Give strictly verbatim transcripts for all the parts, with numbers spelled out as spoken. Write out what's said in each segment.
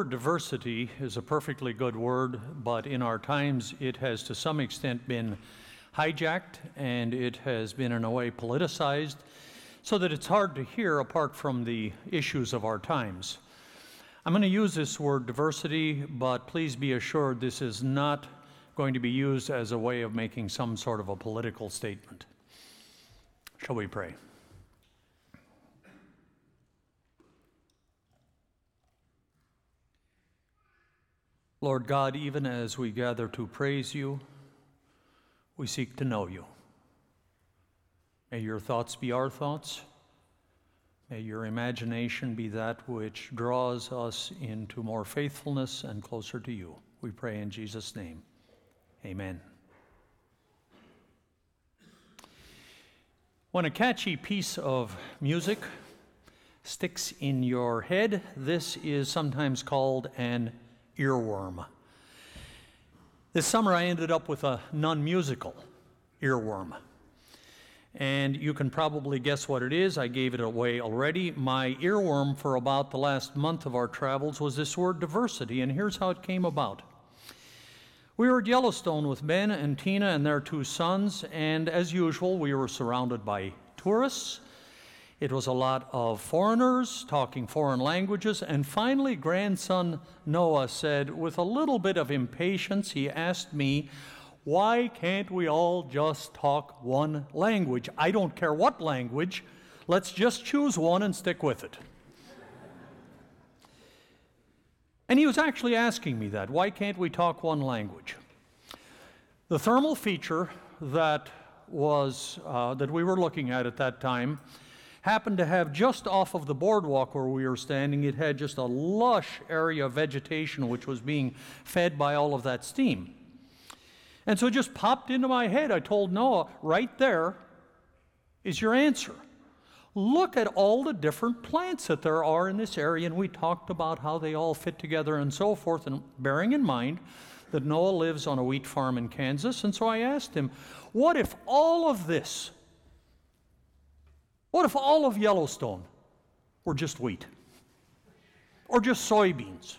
word diversity is a perfectly good word, but in our times it has to some extent been hijacked and it has been in a way politicized so that it's hard to hear apart from the issues of our times. I'm going to use this word diversity, but please be assured this is not going to be used as a way of making some sort of a political statement. Shall we pray? Lord God, even as we gather to praise you, we seek to know you. May your thoughts be our thoughts. May your imagination be that which draws us into more faithfulness and closer to you. We pray in Jesus' name. Amen. When a catchy piece of music sticks in your head, this is sometimes called an earworm. This summer I ended up with a non-musical earworm. And you can probably guess what it is. I gave it away already. My earworm for about the last month of our travels was this word diversity, and here's how it came about. We were at Yellowstone with Ben and Tina and their two sons, and as usual, we were surrounded by tourists. It was a lot of foreigners talking foreign languages, and finally grandson Noah said, with a little bit of impatience, he asked me, why can't we all just talk one language? I don't care what language, let's just choose one and stick with it. And he was actually asking me that, why can't we talk one language? The thermal feature that was, uh, that we were looking at at that time happened to have just off of the boardwalk where we were standing, it had just a lush area of vegetation which was being fed by all of that steam. And so it just popped into my head. I told Noah, right there is your answer. Look at all the different plants that there are in this area, and we talked about how they all fit together and so forth, and bearing in mind that Noah lives on a wheat farm in Kansas, and so I asked him, what if all of this What if all of Yellowstone were just wheat? Or just soybeans?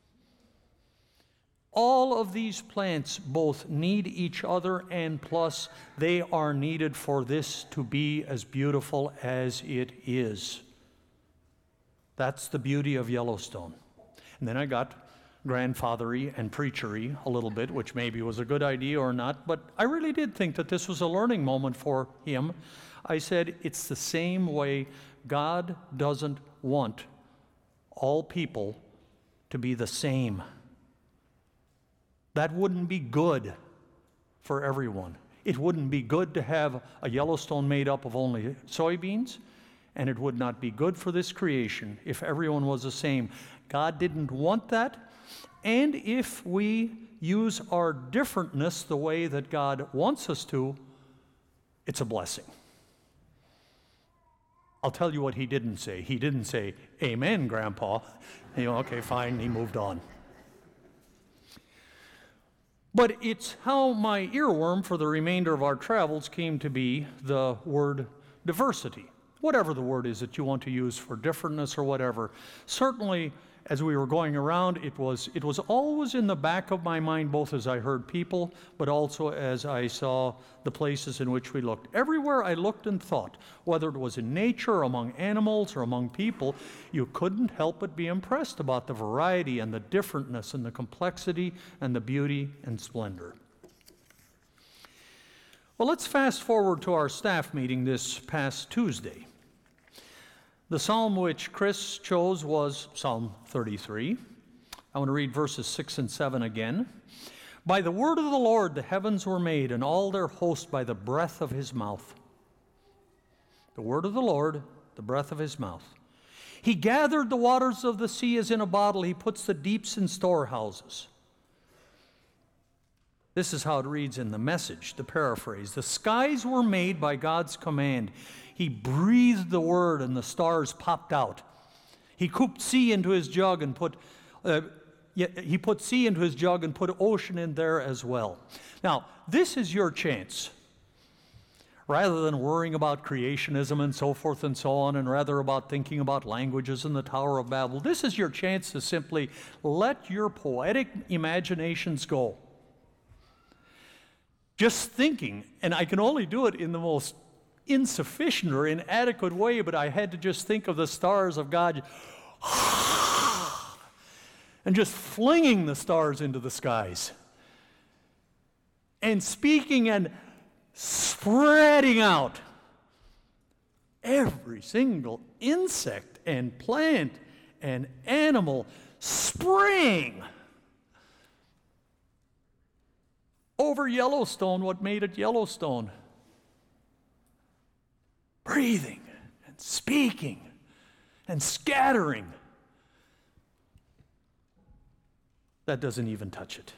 All of these plants both need each other, and plus they are needed for this to be as beautiful as it is. That's the beauty of Yellowstone. And then I got grandfathery and preachery a little bit, which maybe was a good idea or not, but I really did think that this was a learning moment for him. I said, it's the same way God doesn't want all people to be the same. That wouldn't be good for everyone. It wouldn't be good to have a Yellowstone made up of only soybeans, and it would not be good for this creation if everyone was the same. God didn't want that, and if we use our differentness the way that God wants us to, it's a blessing. I'll tell you what he didn't say. He didn't say, amen, Grandpa. You know, okay, fine, he moved on. But it's how my earworm for the remainder of our travels came to be the word diversity. Whatever the word is that you want to use for differentness or whatever. Certainly, as we were going around, it was, it was always in the back of my mind, both as I heard people, but also as I saw the places in which we looked. Everywhere I looked and thought, whether it was in nature, or among animals, or among people, you couldn't help but be impressed about the variety and the differentness and the complexity and the beauty and splendor. Well, let's fast forward to our staff meeting this past Tuesday. The psalm which Chris chose was Psalm thirty-three. I want to read verses six and seven again. By the word of the Lord the heavens were made, and all their host by the breath of his mouth. The word of the Lord, the breath of his mouth. He gathered the waters of the sea as in a bottle. He puts the deeps in storehouses. This is how it reads in the Message, the paraphrase. The skies were made by God's command. He breathed the word and the stars popped out. He cooped sea into his jug and put, uh, he put sea into his jug and put ocean in there as well. Now, this is your chance. rather than worrying about creationism and so forth and so on, and rather about thinking about languages and the Tower of Babel. This is your chance to simply let your poetic imaginations go. Just thinking, and I can only do it in the most insufficient or inadequate way, but I had to just think of the stars of God and just flinging the stars into the skies and speaking and spreading out every single insect and plant and animal, spraying over Yellowstone, what made it Yellowstone. Breathing and speaking and scattering. That doesn't even touch it.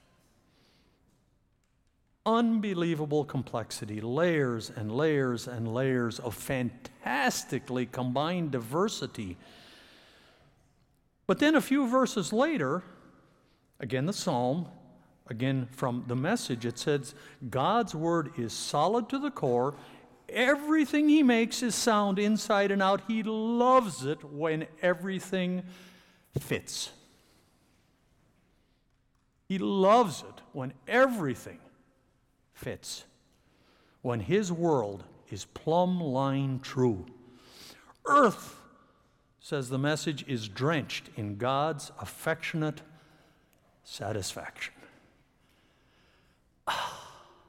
Unbelievable complexity, layers and layers and layers of fantastically combined diversity. But then a few verses later, again the psalm, again from the Message, it says, God's word is solid to the core. Everything he makes is sound inside and out. He loves it when everything fits. He loves it when everything fits, when his world is plumb line true. Earth, says the Message, is drenched in God's affectionate satisfaction. Ah.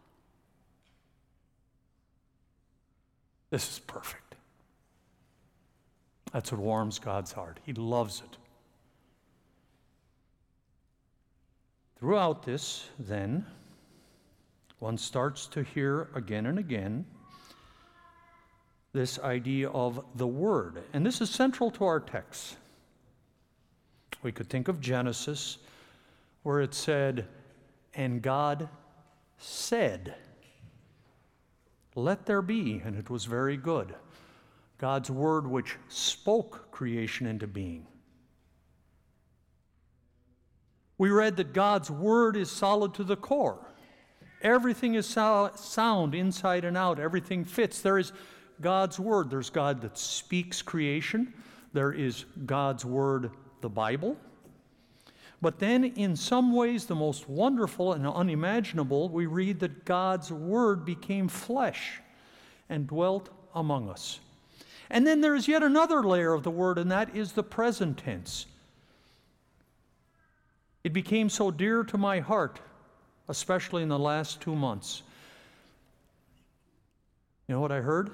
This is perfect. That's what warms God's heart. He loves it. Throughout this, then, one starts to hear again and again this idea of the Word. And this is central to our text. We could think of Genesis, where it said, and God said, let there be, and it was very good. God's Word which spoke creation into being. We read that God's Word is solid to the core. Everything is so- sound inside and out. Everything fits. There is God's Word. There's God that speaks creation. There is God's Word, the Bible. But then, in some ways, the most wonderful and unimaginable, we read that God's Word became flesh and dwelt among us. And then there's yet another layer of the Word, and that is the present tense. It became so dear to my heart, especially in the last two months. You know what I heard?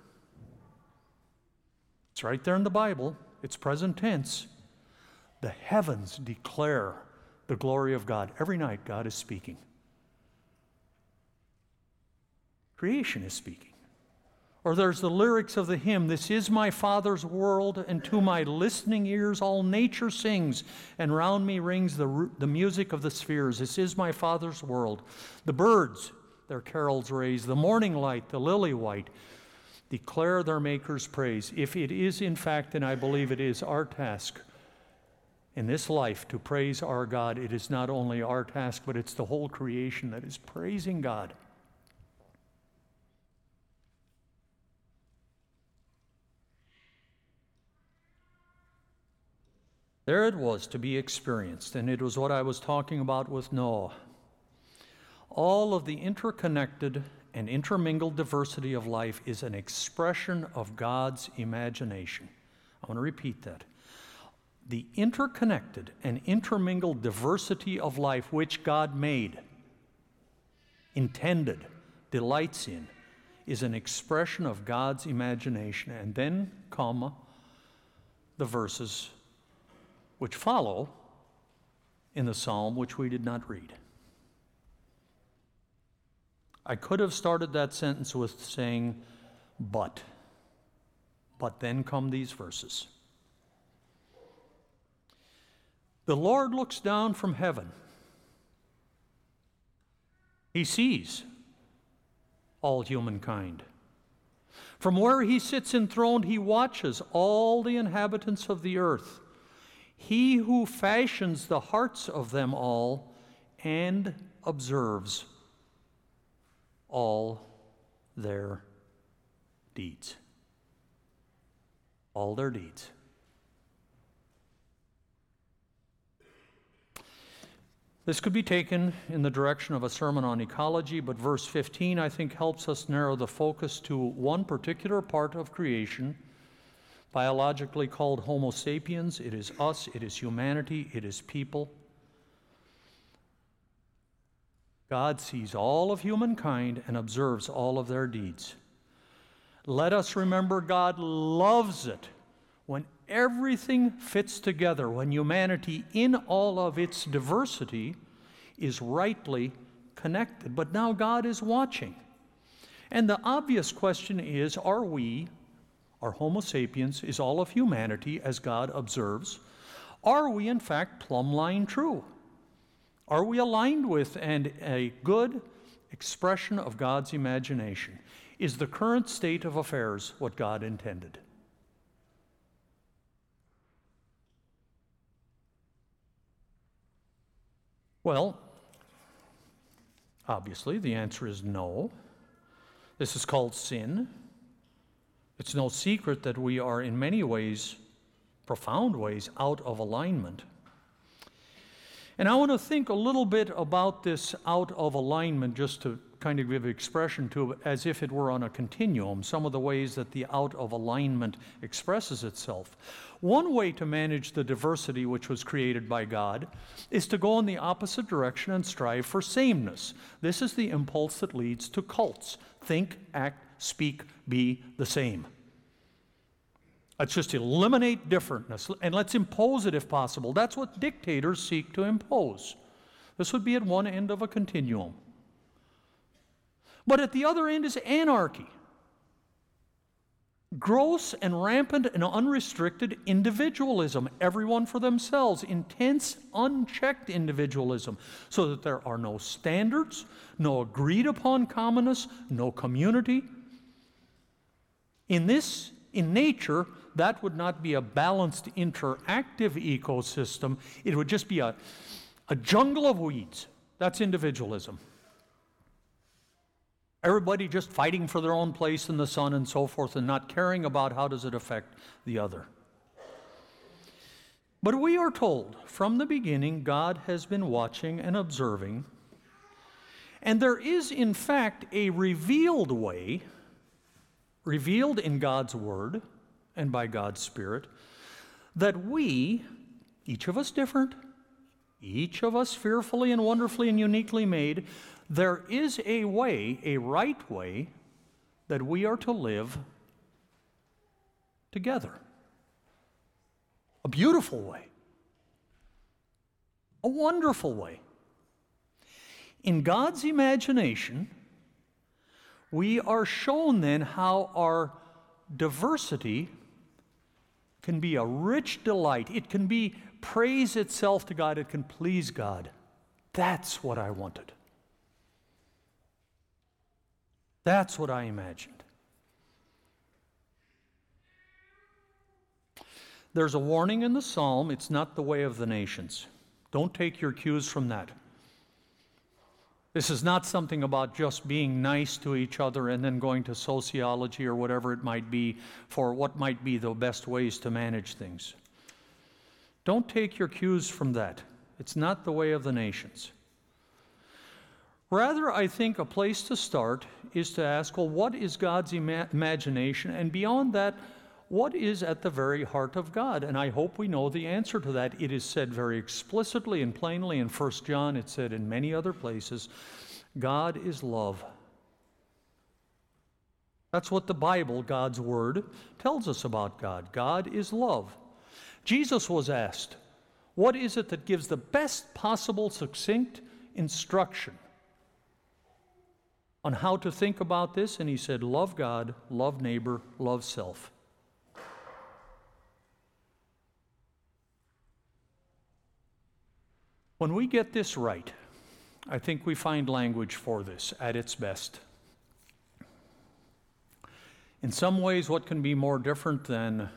It's right there in the Bible. It's present tense. The heavens declare the glory of God. Every night God is speaking. Creation is speaking. Or there's the lyrics of the hymn, this is my Father's world, and to my listening ears all nature sings, and round me rings the, the music of the spheres. This is my Father's world. The birds, their carols raise, the morning light, the lily white, declare their Maker's praise. If it is in fact, and I believe it is, our task in this life to praise our God, it is not only our task, but it's the whole creation that is praising God. There it was to be experienced, and it was what I was talking about with Noah. All of the interconnected and intermingled diversity of life is an expression of God's imagination. I want to repeat that. The interconnected and intermingled diversity of life which God made, intended, delights in, is an expression of God's imagination. And then come the verses which follow in the psalm, which we did not read. I could have started that sentence with saying, but. But then come these verses. The Lord looks down from heaven. He sees all humankind. From where he sits enthroned, he watches all the inhabitants of the earth. He who fashions the hearts of them all and observes all their deeds. All their deeds. This could be taken in the direction of a sermon on ecology, but verse fifteen, I think, helps us narrow the focus to one particular part of creation, biologically called Homo sapiens. It is us, it is humanity, it is people. God sees all of humankind and observes all of their deeds. Let us remember God loves it when everything fits together, when humanity in all of its diversity is rightly connected. But now God is watching. And the obvious question is, are we, are Homo sapiens, is all of humanity, as God observes, are we in fact plumb line true? Are we aligned with and a good expression of God's imagination? Is the current state of affairs what God intended? Well, obviously the answer is no. This is called sin. It's no secret that we are in many ways, profound ways, out of alignment. And I want to think a little bit about this out of alignment, just to kind of give expression to it as if it were on a continuum, some of the ways that the out of alignment expresses itself. One way to manage the diversity which was created by God is to go in the opposite direction and strive for sameness. This is the impulse that leads to cults. Think, act, speak, be the same. Let's just eliminate differentness, and let's impose it if possible. That's what dictators seek to impose. This would be at one end of a continuum. But at the other end is anarchy. Gross and rampant and unrestricted individualism, everyone for themselves, intense, unchecked individualism, so that there are no standards, no agreed upon commonness, no community. In this, in nature, that would not be a balanced, interactive ecosystem. It would just be a, a jungle of weeds. That's individualism. Everybody just fighting for their own place in the sun and so forth, and not caring about how does it affect the other. But we are told from the beginning God has been watching and observing, and there is in fact a revealed way, revealed in God's Word and by God's Spirit, that we, each of us different, each of us fearfully and wonderfully and uniquely made, there is a way, a right way, that we are to live together. A beautiful way. A wonderful way. In God's imagination, we are shown then how our diversity can be a rich delight. It can be praise itself to God. It can please God. That's what I wanted. That's what I imagined. There's a warning in the psalm. It's not the way of the nations. Don't take your cues from that. This is not something about just being nice to each other and then going to sociology or whatever it might be for what might be the best ways to manage things. Don't take your cues from that. It's not the way of the nations. Rather, I think a place to start is to ask, well, what is God's ima- imagination? And beyond that, what is at the very heart of God? And I hope we know the answer to that. It is said very explicitly and plainly in First John. It's said in many other places. God is love. That's what the Bible, God's Word, tells us about God. God is love. Jesus was asked, what is it that gives the best possible succinct instruction on how to think about this? And he said, love God, love neighbor, love self. When we get this right, I think we find language for this at its best. In some ways, what can be more different than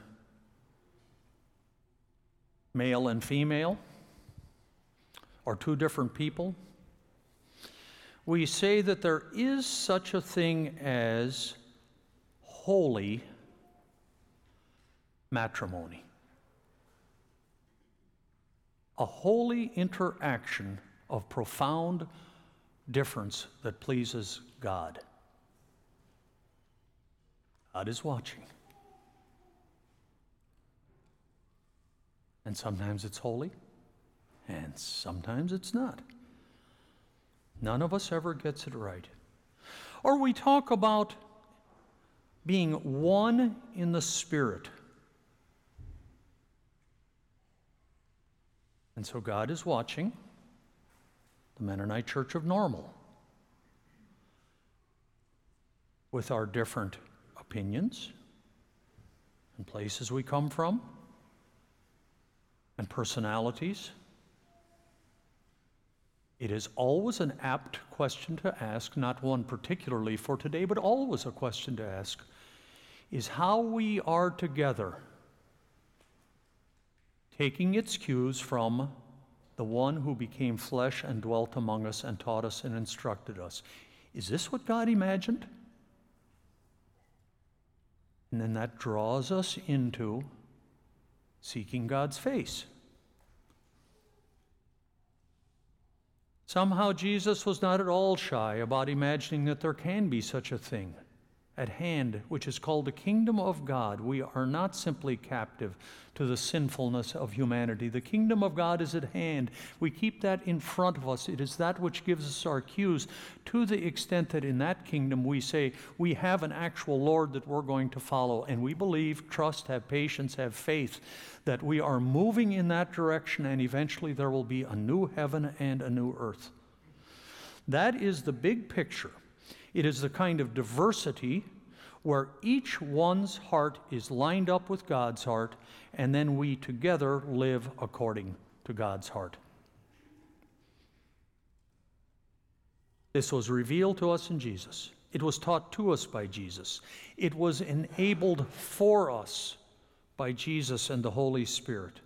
male and female, or two different people? We say that there is such a thing as holy matrimony. A holy interaction of profound difference that pleases God. God is watching. And sometimes it's holy, and sometimes it's not. None of us ever gets it right. Or we talk about being one in the Spirit. And so God is watching the Mennonite Church of Normal with our different opinions and places we come from and personalities. It is always an apt question to ask, not one particularly for today, but always a question to ask, is how we are together, taking its cues from the one who became flesh and dwelt among us and taught us and instructed us. Is this what God imagined? And then that draws us into seeking God's face. Somehow Jesus was not at all shy about imagining that there can be such a thing at hand, which is called the kingdom of God. We are not simply captive to the sinfulness of humanity. The kingdom of God is at hand. We keep that in front of us. It is that which gives us our cues, to the extent that in that kingdom we say we have an actual Lord that we're going to follow, and we believe, trust, have patience, have faith that we are moving in that direction, and eventually there will be a new heaven and a new earth. That is the big picture. It is the kind of diversity where each one's heart is lined up with God's heart, and then we together live according to God's heart. This was revealed to us in Jesus. It was taught to us by Jesus. It was enabled for us by Jesus and the Holy Spirit.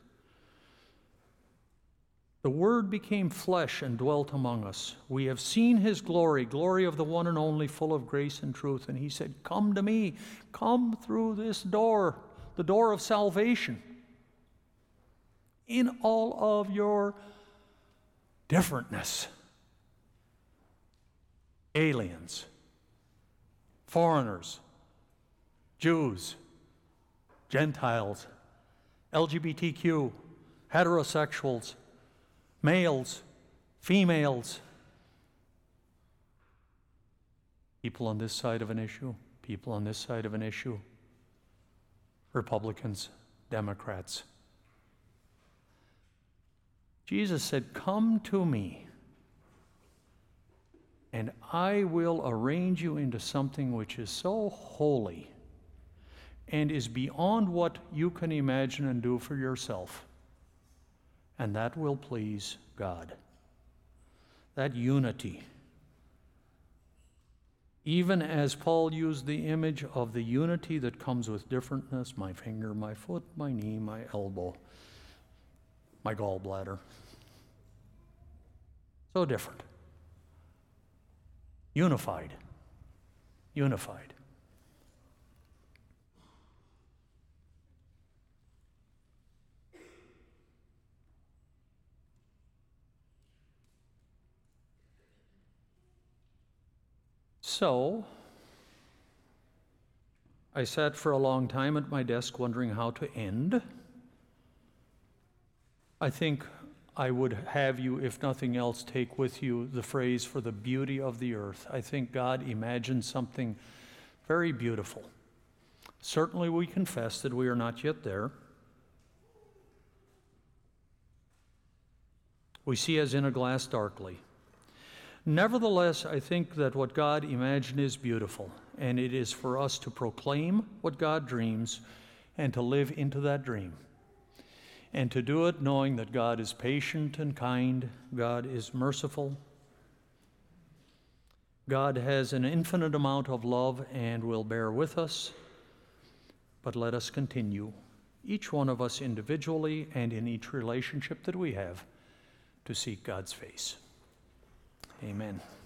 The Word became flesh and dwelt among us. We have seen His glory, glory of the one and only, full of grace and truth. And He said, come to me, come through this door, the door of salvation, in all of your differentness. Aliens, foreigners, Jews, Gentiles, L G B T Q, heterosexuals, males, females, people on this side of an issue, people on this side of an issue, Republicans, Democrats. Jesus said, come to me, and I will arrange you into something which is so holy and is beyond what you can imagine and do for yourself. And that will please God. That unity. Even as Paul used the image of the unity that comes with differentness, my finger, my foot, my knee, my elbow, my gallbladder. So different. Unified. Unified. So, I sat for a long time at my desk wondering how to end. I think I would have you, if nothing else, take with you the phrase for the beauty of the earth. I think God imagined something very beautiful. Certainly we confess that we are not yet there. We see as in a glass darkly. Nevertheless, I think that what God imagined is beautiful, and it is for us to proclaim what God dreams and to live into that dream. And to do it knowing that God is patient and kind, God is merciful, God has an infinite amount of love and will bear with us, but let us continue, each one of us individually and in each relationship that we have, to seek God's face. Amen.